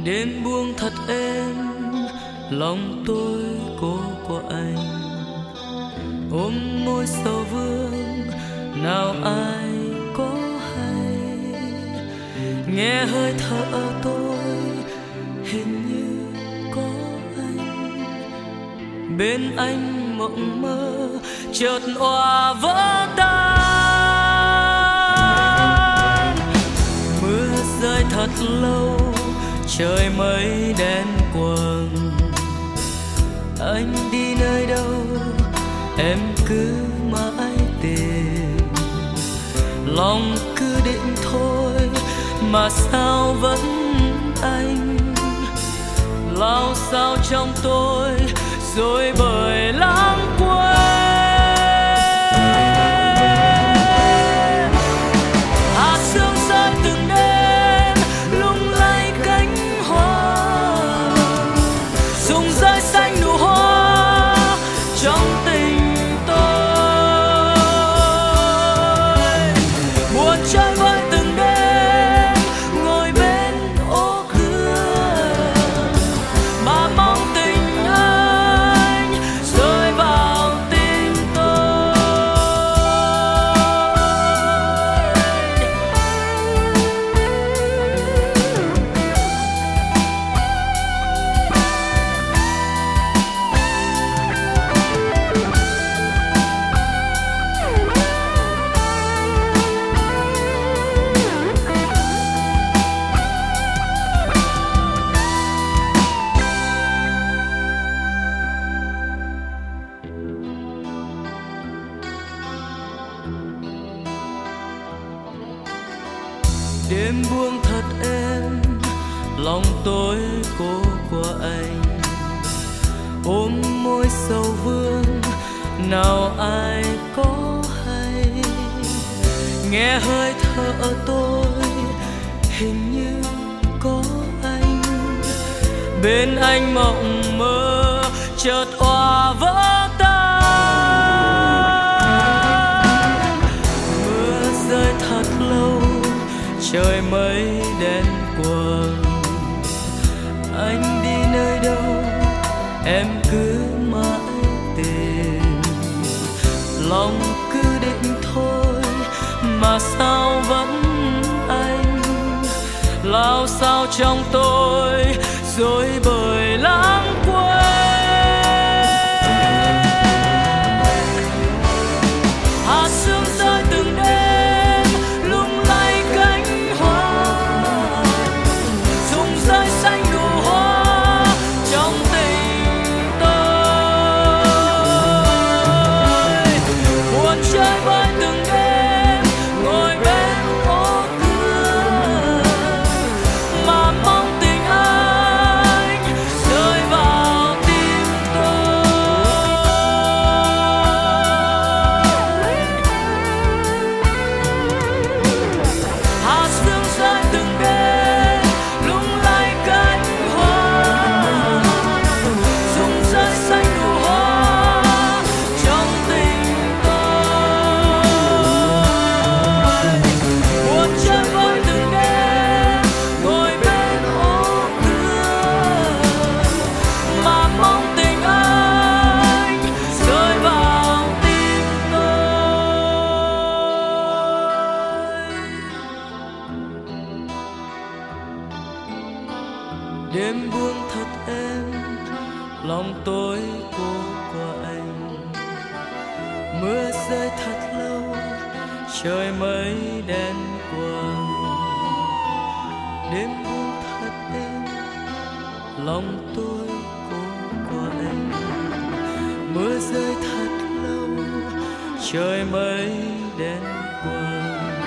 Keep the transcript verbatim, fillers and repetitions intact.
Đêm buông thật êm, lòng tôi cô của anh ôm môi sầu vương, nào ai có hay nghe hơi thở tôi hình như có anh. Bên anh mộng mơ chợt òa vỡ tan, mưa rơi thật lâu, trời mây đen quầng. Anh đi nơi đâu em cứ mãi tìm, lòng cứ định thôi mà sao vẫn anh lao sao trong tôi rồi bởi lãng quên. Hạt sương rơi từng đêm lung lay cánh hoa, rụng rơi xanh nụ hoa trong tình tôi. Buồn chơi với từng đêm ngồi bên ô cửa mà mong tình anh rơi vào tim tôi. Đêm buông thật êm, lòng tôi cô của anh ôm môi sầu vương, nào ai có hay nghe hơi thở tôi hình như có anh. Bên anh mộng mơ chợt òa vỡ tan, mưa rơi thật lâu, trời mây đen quầng. Anh đi nơi đâu em cứ mãi tìm, lòng cứ định thôi mà sao vẫn anh lao sao trong tôi rồi bởi lãng quên. Hạt sương rơi từng đêm lung lay cánh hoa, rụng rơi xanh nụ hoa trong tình tôi. Buồn chơi với từng đêm ngồi bên ô cửa mà mong tình anh rơi vào tim tôi. Hạt sương rơi từng đêm lung lay cánh hoa, rụng rơi xanh nụ hoa trong tình tôi. Buồn chơi với từng đêm ngồi bên ô cửa mà mong tình anh rơi vào tim tôi. Đêm buông thật êm, lòng tôi cô của anh. Mưa rơi thật lâu, trời mây đen quầng. Đêm buông thật êm, lòng tôi cô của anh. Mưa rơi thật lâu, trời mây đen quầng.